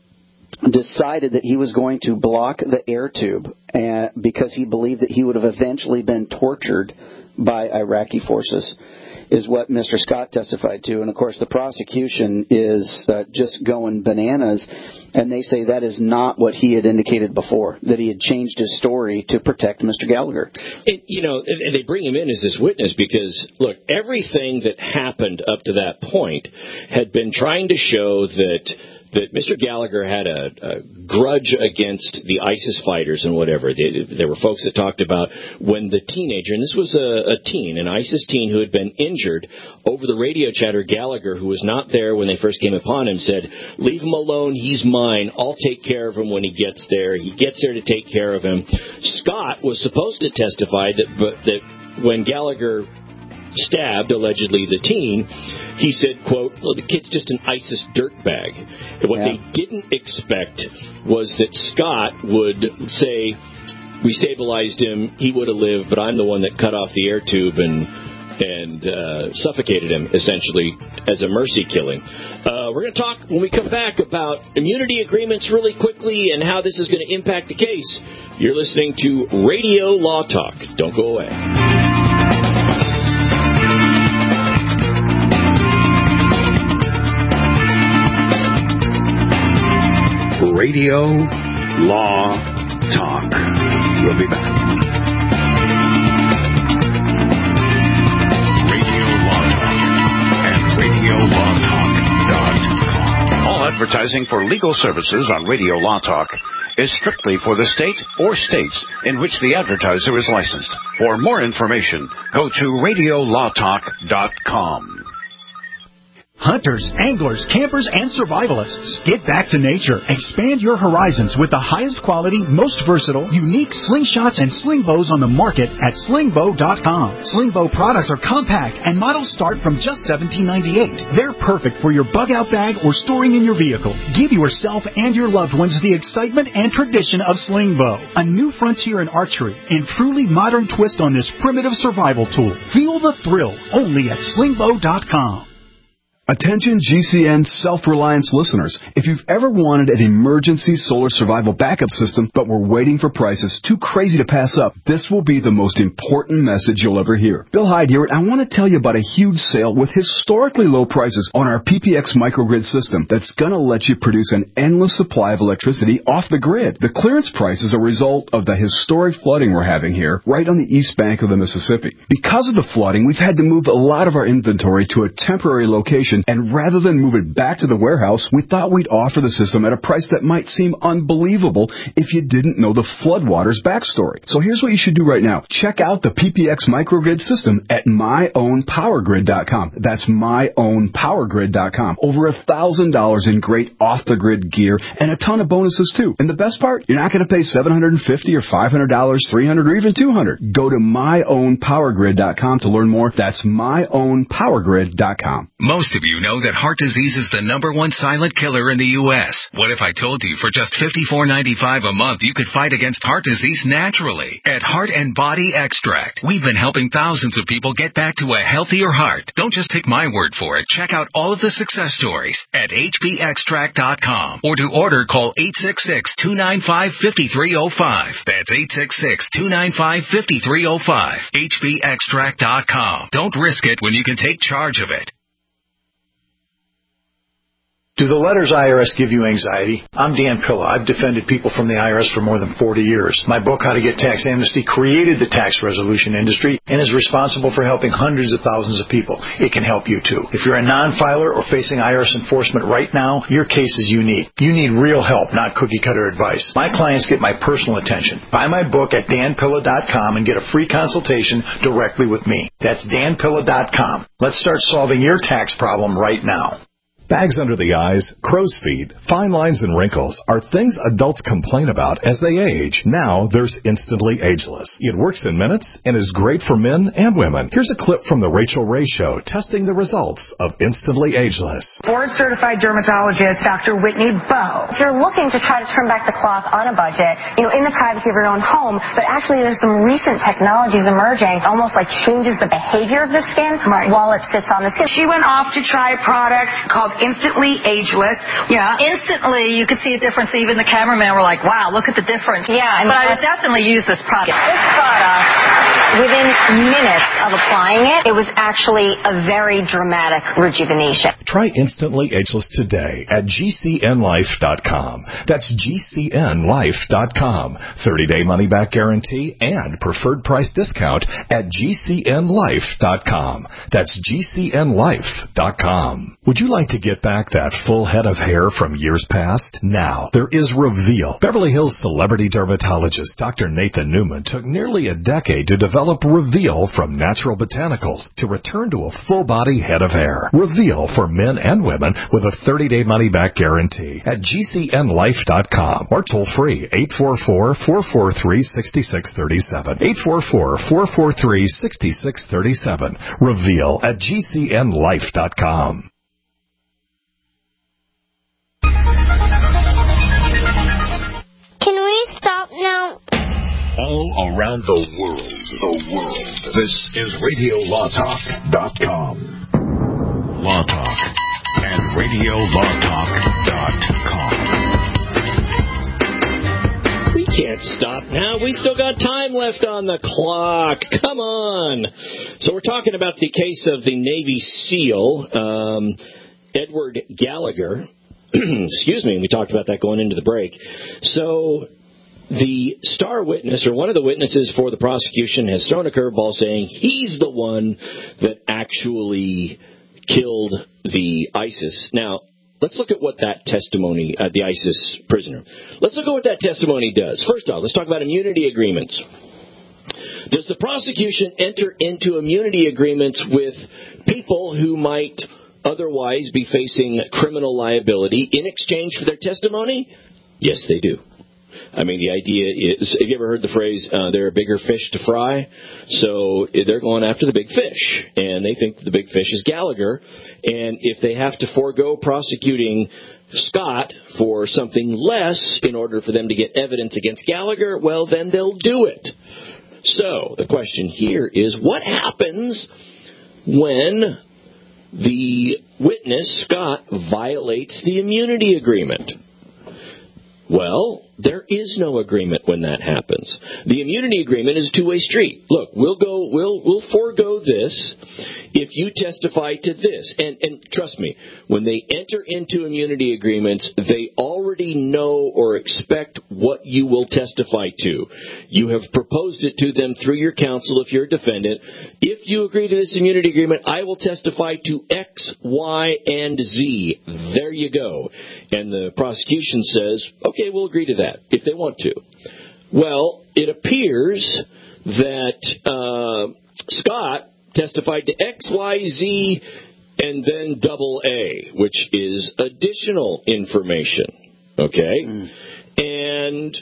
decided that he was going to block the air tube uh, because he believed that he would have eventually been tortured by Iraqi forces, is what Mister Scott testified to. And, of course, the prosecution is uh, just going bananas, and they say that is not what he had indicated before, that he had changed his story to protect Mister Gallagher. And, you know, and they bring him in as this witness because, look, everything that happened up to that point had been trying to show that that Mister Gallagher had a, a grudge against the ISIS fighters and whatever. They, there were folks that talked about when the teenager, and this was a, a teen, an ISIS teen who had been injured, over the radio chatter, Gallagher, who was not there when they first came upon him, said, leave him alone, he's mine, I'll take care of him when he gets there. He gets there to take care of him. Scott was supposed to testify that, that when Gallagher stabbed, allegedly, the teen, he said, quote, well, the kid's just an ISIS dirtbag. And what yeah. they didn't expect was that Scott would say, we stabilized him, he would have lived, but I'm the one that cut off the air tube and and uh, suffocated him, essentially, as a mercy killing. Uh, we're going to talk, when we come back, about immunity agreements really quickly and how this is going to impact the case. You're listening to Radio Law Talk. Don't go away. Radio Law Talk. We'll be back. Radio Law Talk and radio law talk dot com. All advertising for legal services on Radio Law Talk is strictly for the state or states in which the advertiser is licensed. For more information, go to radio law talk dot com. Hunters, anglers, campers, and survivalists. Get back to nature. Expand your horizons with the highest quality, most versatile, unique slingshots and sling bows on the market at sling bow dot com. Sling bow products are compact and models start from just seventeen ninety-eight. They're perfect for your bug out bag or storing in your vehicle. Give yourself and your loved ones the excitement and tradition of sling bow. A new frontier in archery and truly modern twist on this primitive survival tool. Feel the thrill only at sling bow dot com. Attention G C N Self-Reliance listeners. If you've ever wanted an emergency solar survival backup system but were waiting for prices too crazy to pass up, this will be the most important message you'll ever hear. Bill Hyde here, and I want to tell you about a huge sale with historically low prices on our P P X microgrid system that's going to let you produce an endless supply of electricity off the grid. The clearance price is a result of the historic flooding we're having here right on the east bank of the Mississippi. Because of the flooding, we've had to move a lot of our inventory to a temporary location installation, and rather than move it back to the warehouse, we thought we'd offer the system at a price that might seem unbelievable if you didn't know the floodwaters backstory. So here's what you should do right now. Check out the P P X microgrid system at my own power grid dot com. That's my own power grid dot com. Over a thousand dollars in great off-the-grid gear and a ton of bonuses too. And the best part, you're not going to pay seven hundred fifty dollars or five hundred dollars, three hundred dollars or even two hundred dollars. Go to my own power grid dot com to learn more. That's my own power grid dot com. Most of you know that heart disease is the number one silent killer in the U S. What if I told you for just fifty-four ninety-five a month you could fight against heart disease naturally? At Heart and Body Extract, we've been helping thousands of people get back to a healthier heart. Don't just take my word for it. Check out all of the success stories at H B extract dot com. Or to order, call eight six six, two nine five, five three zero five. That's eight six six, two nine five, five three zero five. H B extract dot com. Don't risk it when you can take charge of it. Do the letters I R S give you anxiety? I'm Dan Pilla. I've defended people from the I R S for more than forty years. My book, How to Get Tax Amnesty, created the tax resolution industry and is responsible for helping hundreds of thousands of people. It can help you too. If you're a non-filer or facing I R S enforcement right now, your case is unique. You need real help, not cookie-cutter advice. My clients get my personal attention. Buy my book at dan pilla dot com and get a free consultation directly with me. That's dan pilla dot com. Let's start solving your tax problem right now. Bags under the eyes, crow's feet, fine lines, and wrinkles are things adults complain about as they age. Now there's Instantly Ageless. It works in minutes and is great for men and women. Here's a clip from the Rachel Ray Show testing the results of Instantly Ageless. Board-certified dermatologist Doctor Whitney Bowe. If you're looking to try to turn back the clock on a budget, you know, in the privacy of your own home, but actually there's some recent technologies emerging, almost like changes the behavior of the skin right. while it sits on the skin. She went off to try a product called Instantly Ageless. Yeah. Instantly, you could see a difference. Even the cameraman were like, wow, look at the difference. Yeah. And but I would definitely use this product. This product, within minutes of applying it, it was actually a very dramatic rejuvenation. Try Instantly Ageless today at G C N life dot com. That's G C N life dot com. thirty-day money-back guarantee and preferred price discount at G C N life dot com. That's G C N life dot com. Would you like to get back that full head of hair from years past? Now, there is Reveal. Beverly Hills celebrity dermatologist Doctor Nathan Newman took nearly a decade to develop Reveal from natural botanicals to return to a full-body head of hair. Reveal for men and women with a thirty-day money-back guarantee at G C N life dot com or toll-free eight four four, four four three, six six three seven. eight four four, four four three, six six three seven. Reveal at G C N life dot com. Stop now. All around the world, the world. This is radio law talk dot com. Law Talk and radio law talk dot com. We can't stop now. We still got time left on the clock. Come on. So we're talking about the case of the Navy SEAL, um, Edward Gallagher. Excuse me. We talked about that going into the break. So the star witness, or one of the witnesses for the prosecution, has thrown a curveball saying he's the one that actually killed the ISIS. Now, let's look at what that testimony, uh, the ISIS prisoner, let's look at what that testimony does. First off, let's talk about immunity agreements. Does the prosecution enter into immunity agreements with people who might otherwise be facing criminal liability in exchange for their testimony? Yes, they do. I mean, the idea is, have you ever heard the phrase, uh, there are bigger fish to fry? So they're going after the big fish, and they think the big fish is Gallagher. And if they have to forego prosecuting Scott for something less in order for them to get evidence against Gallagher, well, then they'll do it. So the question here is, what happens when the witness, Scott, violates the immunity agreement? Well, there is no agreement when that happens. The immunity agreement is a two-way street. Look, we'll go, we'll, we'll forego this if you testify to this. And, and trust me, when they enter into immunity agreements, they already know or expect what you will testify to. You have proposed it to them through your counsel if you're a defendant. If you agree to this immunity agreement, I will testify to X, Y, and Z. There you go. And the prosecution says, okay, we'll agree to that if they want to. Well, it appears that uh, Scott testified to X, Y, Z, and then double A, which is additional information. Okay? Mm. And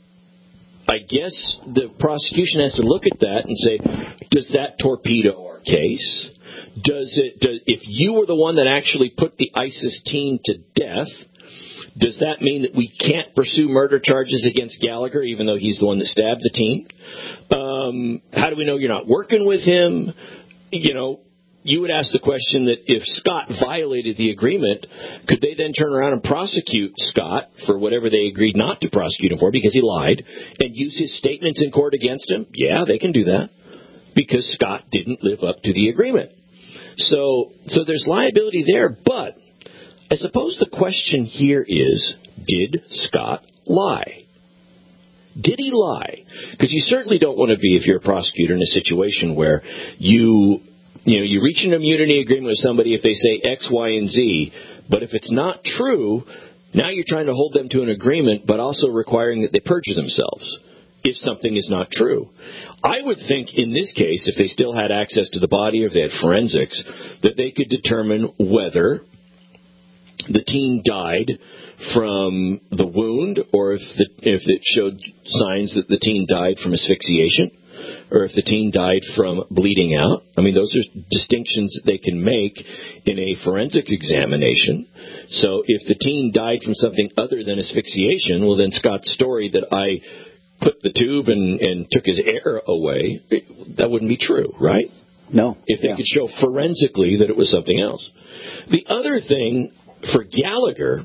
I guess the prosecution has to look at that and say, does that torpedo our case? Does it? Does, if you were the one that actually put the ISIS teen to death, does that mean that we can't pursue murder charges against Gallagher, even though he's the one that stabbed the teen? Um, how do we know you're not working with him? You know, you would ask the question that if Scott violated the agreement, could they then turn around and prosecute Scott for whatever they agreed not to prosecute him for because he lied and use his statements in court against him? Yeah, they can do that because Scott didn't live up to the agreement. So, so there's liability there, but I suppose the question here is, did Scott lie? Did he lie? Because you certainly don't want to be, if you're a prosecutor, in a situation where you, you know, you reach an immunity agreement with somebody if they say X, Y, and Z, but if it's not true, now you're trying to hold them to an agreement, but also requiring that they perjure themselves if something is not true. I would think in this case, if they still had access to the body or if they had forensics, that they could determine whether the teen died from the wound or if the, if it showed signs that the teen died from asphyxiation or if the teen died from bleeding out. I mean, those are distinctions that they can make in a forensic examination. So if the teen died from something other than asphyxiation, well, then Scott's story that I clipped the tube and, and took his air away, that wouldn't be true, right? No. If they yeah. could show forensically that it was something else. The other thing for Gallagher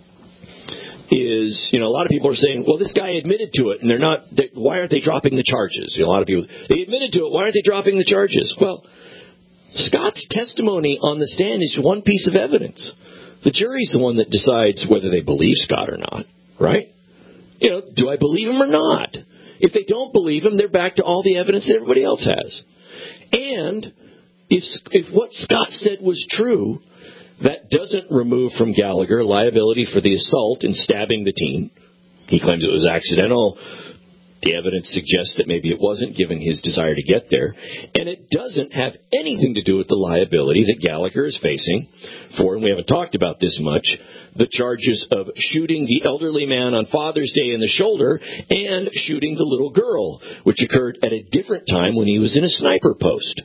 is, you know, a lot of people are saying, well, this guy admitted to it, and they're not, they, why aren't they dropping the charges? You know, a lot of people, they admitted to it, why aren't they dropping the charges? Well, Scott's testimony on the stand is one piece of evidence. The jury's the one that decides whether they believe Scott or not, right? You know, do I believe him or not? If they don't believe him, they're back to all the evidence that everybody else has. And if if what Scott said was true, that doesn't remove from Gallagher liability for the assault and stabbing the teen. He claims it was accidental. The evidence suggests that maybe it wasn't, given his desire to get there. And it doesn't have anything to do with the liability that Gallagher is facing for, and we haven't talked about this much, the charges of shooting the elderly man on Father's Day in the shoulder and shooting the little girl, which occurred at a different time when he was in a sniper post.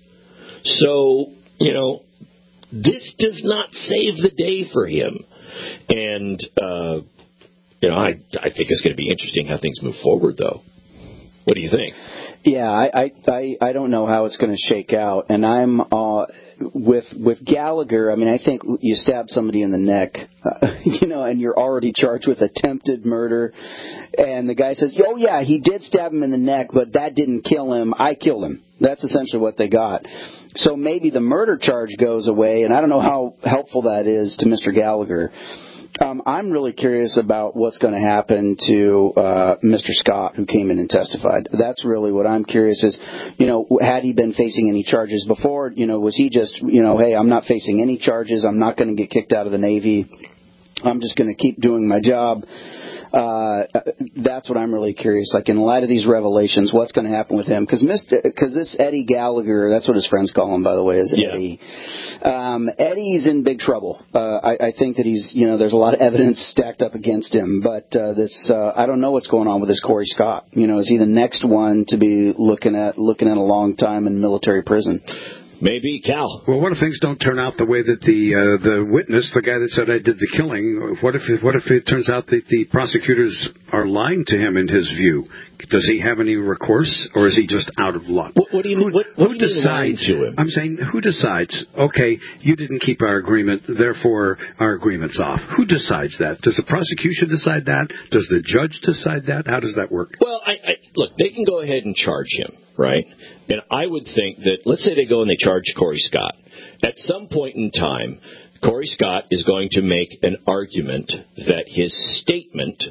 So, you know, this does not save the day for him. And, uh, you know, I, I think it's going to be interesting how things move forward, though. What do you think? Yeah, I I I don't know how it's going to shake out, and I'm uh, with with Gallagher. I mean, I think you stab somebody in the neck, uh, you know, and you're already charged with attempted murder, and the guy says, "Oh yeah, he did stab him in the neck, but that didn't kill him. I killed him." That's essentially what they got. So maybe the murder charge goes away, and I don't know how helpful that is to Mister Gallagher. Um, I'm really curious about what's going to happen to uh, Mister Scott, who came in and testified. That's really what I'm curious is, you know, had he been facing any charges before? You know, was he just, you know, hey, I'm not facing any charges. I'm not going to get kicked out of the Navy. I'm just going to keep doing my job. Uh, that's what I'm really curious. Like, in light of these revelations, what's going to happen with him? Because because this Eddie Gallagher, that's what his friends call him, by the way, is yeah. Eddie. Um, Eddie's in big trouble. Uh, I, I think that he's, you know, there's a lot of evidence stacked up against him. But uh, this, uh, I don't know what's going on with this Corey Scott. You know, is he the next one to be looking at looking at a long time in military prison? Maybe, Cal. Well, what if things don't turn out the way that the uh, the witness, the guy that said I did the killing, what if it, what if it turns out that the prosecutors are lying to him in his view? Does he have any recourse, or is he just out of luck? What, what do you mean? What, what who do you decides? mean lying to him? I'm saying, who decides? Okay, you didn't keep our agreement, therefore our agreement's off. Who decides that? Does the prosecution decide that? Does the judge decide that? How does that work? Well, I, I, look, they can go ahead and charge him, right? And I would think that, let's say they go and they charge Corey Scott. At some point in time, Corey Scott is going to make an argument that his statement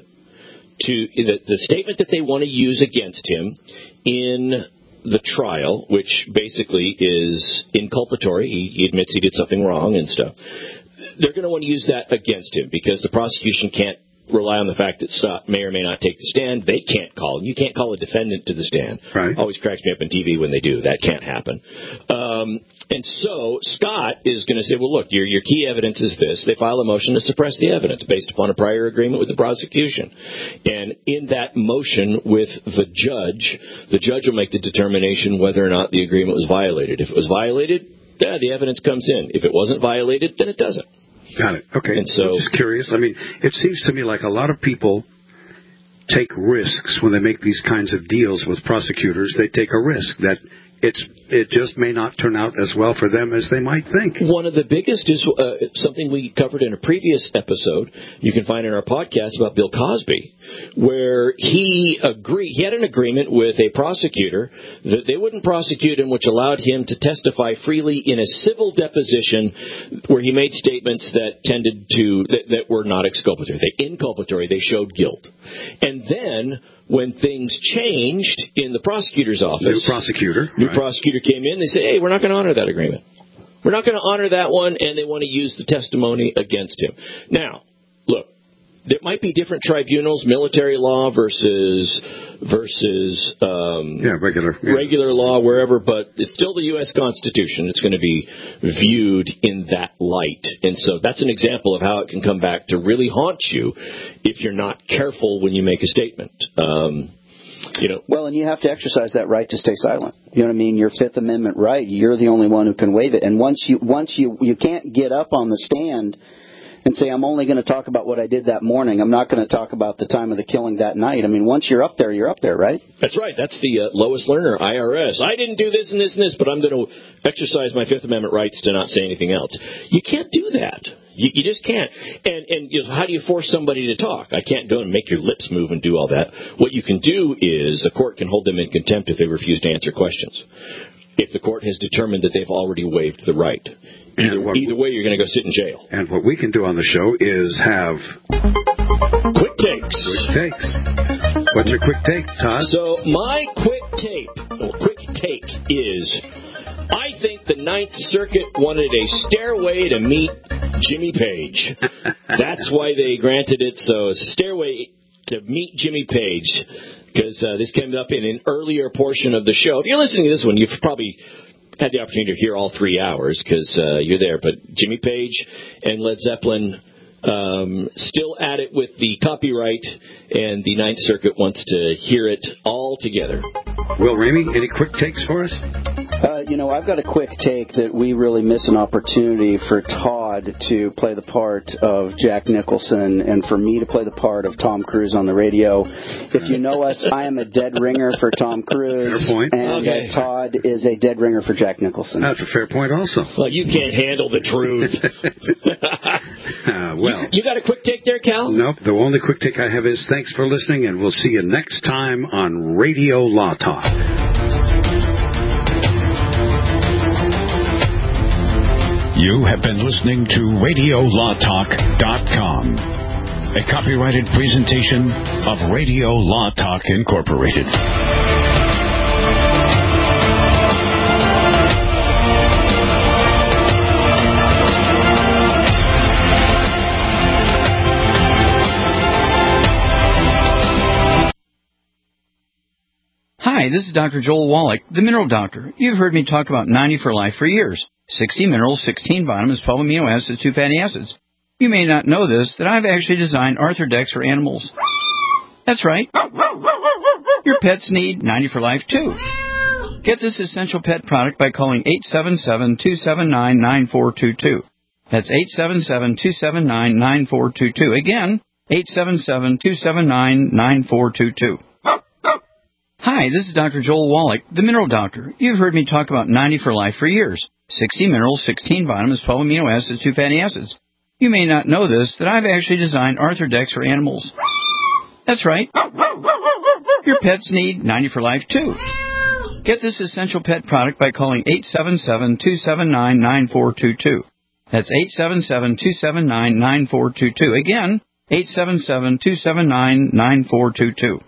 to the, the statement that they want to use against him in the trial, which basically is inculpatory. He, he admits he did something wrong and stuff. They're going to want to use that against him because the prosecution can't rely on the fact that Scott may or may not take the stand. They can't call him. You can't call a defendant to the stand. Right. Always cracks me up on T V when they do. That can't happen. Um, and so Scott is going to say, well, look, your your key evidence is this. They file a motion to suppress the evidence based upon a prior agreement with the prosecution. And in that motion with the judge, the judge will make the determination whether or not the agreement was violated. If it was violated, yeah, the evidence comes in. If it wasn't violated, then it doesn't. Got it. Okay. And so, I'm just curious. I mean, it seems to me like a lot of people take risks when they make these kinds of deals with prosecutors. They take a risk that it's it just may not turn out as well for them as they might think. One of the biggest is uh, something we covered in a previous episode. You can find in our podcast about Bill Cosby, where he agreed. He had an agreement with a prosecutor that they wouldn't prosecute him, which allowed him to testify freely in a civil deposition, where he made statements that tended to that, that were not exculpatory. They inculpatory. They showed guilt, and then when things changed in the prosecutor's office, new prosecutor, new right. prosecutor came in. They said, "Hey, we're not going to honor that agreement. We're not going to honor that one," and they want to use the testimony against him. Now, look, there might be different tribunals, military law versus versus um, yeah, regular yeah. regular law, wherever, but it's still the U S Constitution. It's going to be viewed in that light. And so that's an example of how it can come back to really haunt you if you're not careful when you make a statement. Um, you know. Well, and you have to exercise that right to stay silent. You know what I mean? Your Fifth Amendment right, you're the only one who can waive it. And once you, once you, you can't get up on the stand and say, I'm only going to talk about what I did that morning. I'm not going to talk about the time of the killing that night. I mean, once you're up there, you're up there, right? That's right. That's the uh, Lois Lerner, I R S. I didn't do this and this and this, but I'm going to exercise my Fifth Amendment rights to not say anything else. You can't do that. You, you just can't. And, and you know, how do you force somebody to talk? I can't go and make your lips move and do all that. What you can do is the court can hold them in contempt if they refuse to answer questions. If the court has determined that they've already waived the right. Either, either way, you're going to go sit in jail. And what we can do on the show is have quick takes. Quick takes. What's your quick take, Todd? So my quick tape, well, quick take is, I think the Ninth Circuit wanted a stairway to meet Jimmy Page. That's why they granted it. So a stairway to meet Jimmy Page, because uh, this came up in an earlier portion of the show. If you're listening to this one, you've probably had the opportunity to hear all three hours because uh, you're there. But Jimmy Page and Led Zeppelin um, still at it with the copyright, and the Ninth Circuit wants to hear it all together. Will Ramey, any quick takes for us? Uh, you know, I've got a quick take that we really miss an opportunity for Todd to play the part of Jack Nicholson and for me to play the part of Tom Cruise on the radio. If you know us, I am a dead ringer for Tom Cruise, fair point. and Okay. uh, Todd is a dead ringer for Jack Nicholson. That's a fair point also. Well, you can't handle the truth. uh, well, you, you got a quick take there, Cal? Nope. The only quick take I have is thanks for listening, and we'll see you next time on Radio Law Talk. You have been listening to radio law talk dot com, a copyrighted presentation of Radio Law Talk Incorporated. Hi, this is Doctor Joel Wallach, the Mineral Doctor. You've heard me talk about ninety for Life for years. sixty minerals, sixteen vitamins, twelve amino acids, two fatty acids. You may not know this, that I've actually designed Arthrodex for animals. That's right. Your pets need ninety for Life, too. Get this essential pet product by calling eight seven seven, two seven nine, nine four two two. That's eight seven seven, two seven nine, nine four two two. Again, eight seven seven, two seven nine, nine four two two. Hi, this is Doctor Joel Wallach, the Mineral Doctor. You've heard me talk about ninety for Life for years. sixty minerals, sixteen vitamins, twelve amino acids, two fatty acids. You may not know this, that I've actually designed Arthrodex for animals. That's right. Your pets need ninety for Life, too. Get this essential pet product by calling eight seven seven, two seven nine, nine four two two. That's eight seven seven, two seven nine, nine four two two. Again, eight seven seven, two seven nine, nine four two two.